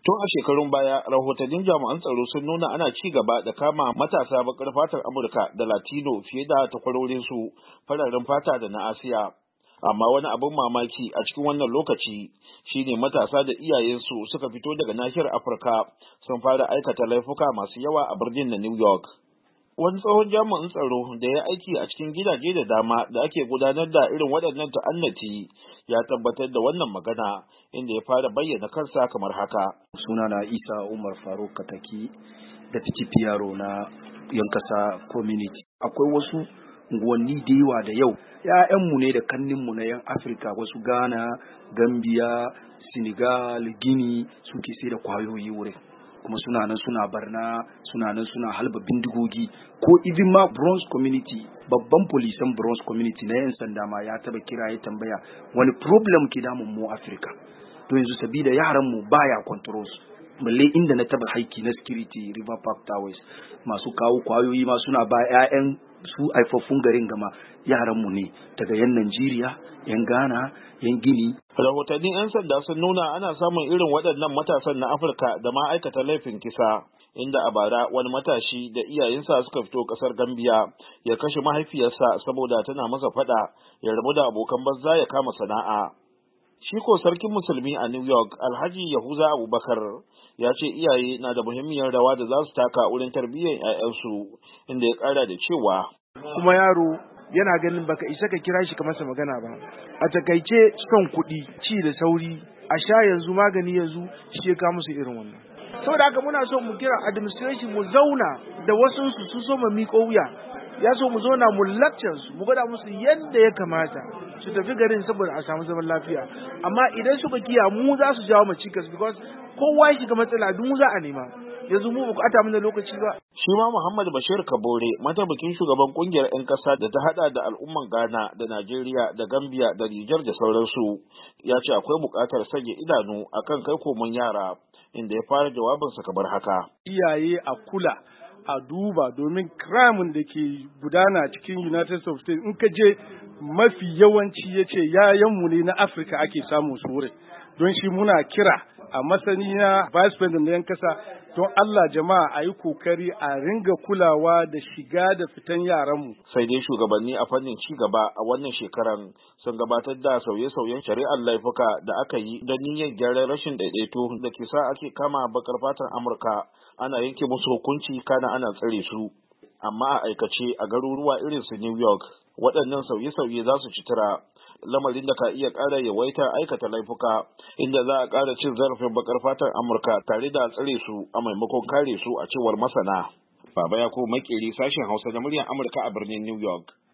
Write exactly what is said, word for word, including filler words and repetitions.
Tun a shekarun baya, rahotannin jami'an tsaro sun nuna ana ci gaba da kama matasa bakar fatar Amurka da Latino fiye da takwarorinsu fararen fata da na Asiya. Amma wani abin mamaki a cikin wannan lokaci shine matasa da iyayensu suka fito daga nahiyar Afirka sun fara aikata laifuka masu yawa a birnin na New York. Wani tsohon jami'in tsaro da ya aiki a cikin gidaje da dama da ake gudanar da irin waɗannan ta'annati ya tabbatar da wannan magana inda ya fara bayyana kansa kamar haka. Sunana Isa Umar Faruk Kataki da P R O na Yankasa Community. Akwai wasu unguwanni da yawa da yau ‘ya'yanmu ne da kanninmu na ‘yan Afirka, wasu Ghana, Gambia, Senegal, Guinea suke sai da kwayoyi wurin. Kuma suna nan suna barna, suna nan suna halba bindigogi, ko even ma Bronx Community, babban polisan Bronx Community na yan sanda ma ya taba kira ya tambaya wani problem ke damun mu Afirka. To yanzu sabida yaran mu baya control su. Balle inda na taba haiki na security River Park Towers, masu kawo kwayoyi ma suna ba ƴaƴan su haifaffun garin gama yaran mu ne daga yan Najeriya, yan Ghana, yan Gini. Rahotannin 'yan sanda sun nuna ana samun irin waɗannan matasan na Afirka da ma aikata laifin kisa, inda a bara wani matashi da iyayensa suka fito ƙasar Gambia ya kashe mahaifiyarsa saboda tana masa faɗa ya rabu da abokan banza ya kama sana'a. Shi ko sarkin musulmi a New York, Alhaji Yahuza Abubakar, ya ce iyaye na da muhimmiyar rawa da za su taka wurin tarbiyyar 'ya'yansu, inda ya ƙara da cewa. Kuma yaro yana ganin baka isa ka kira shi ka masa magana ba. A takaice son kuɗi, ci da sauri, a sha yanzu magani yanzu shi ya kawo musu irin wannan. Saboda haka muna so mu kira administration mu zauna da wasu su su so mu miƙo wuya. Ya so mu zauna mu lecture su, mu gwada musu yadda ya kamata su tafi garin saboda a samu zaman lafiya. Amma idan suka kiya mu za su jawo mu cikas, because kowa ya shiga matsala duk mu za a nema. Yanzu mu ba ku ata mana lokaci ba. Shi ma Muhammad Bashir Kabore, mataimakin shugaban kungiyar 'yan ƙasa da ta hada da al'umman Ghana da Najeriya da Gambia da Nijar da sauransu, ya ce akwai buƙatar sanya idanu akan kai komon yara, inda ya fara jawabinsa kamar haka. Iyaye a kula, a duba, domin crime da ke gudana cikin United States in ka je mafi yawanci ya ce yayanmu ne na Afirka ake samun su wurin. Don shi muna kira a masani na Vice President na 'yan kasa, don Allah jama'a a yi kokari a ringa kulawa da shiga da fitan yaranmu. Sai dai shugabanni a fannin ci gaba a wannan shekaran sun gabatar da sauye-sauyen shari'ar laifuka da aka yi don niyyar gyaran rashin daidaito da ke sa ake kama bakar fatan Amurka ana yanke musu hukunci kana ana tsare su. Amma a aikace a garuruwa irin su New York, waɗannan sauye-sauye za su ci tura, lamarin da ka iya ƙara yawaita aikata laifuka, inda za a ƙara cin zarafin bakar fatan Amurka tare da tsare su a maimakon kare su a cewar masana. Baba Yakubu Makeri, sashen Hausa na muryar Amurka a birnin New York.